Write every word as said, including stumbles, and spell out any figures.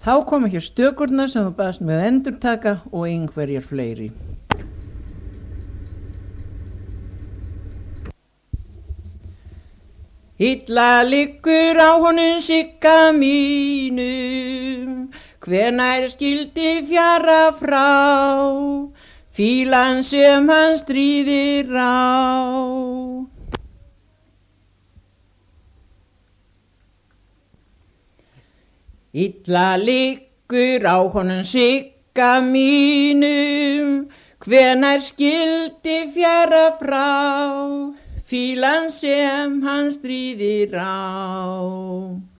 Þá koma hér stökurnar sem þú baðst mig að endurtaka og einhverjar fleiri. Illa liggur á honum Sigga mínum, hvenær skyldi fjara frá, fílan sem hann stríðir á. Illa liggur á honum Sigga mínum, hvenær skyldi fjara frá, fílan sem hann stríðir á.